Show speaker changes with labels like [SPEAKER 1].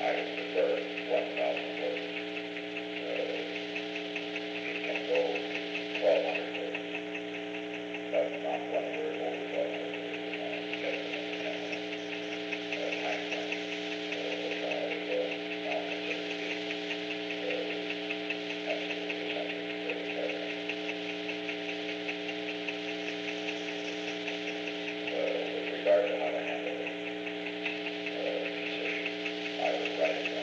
[SPEAKER 1] I would prefer 1,000 foot. It can go 1,200 foot, but not when we're over 1,200 foot. We want to get it within the 10-minute time frame. Which I now consider to be absolutely essential for the caravan. With regard to how to handle this issue, I would write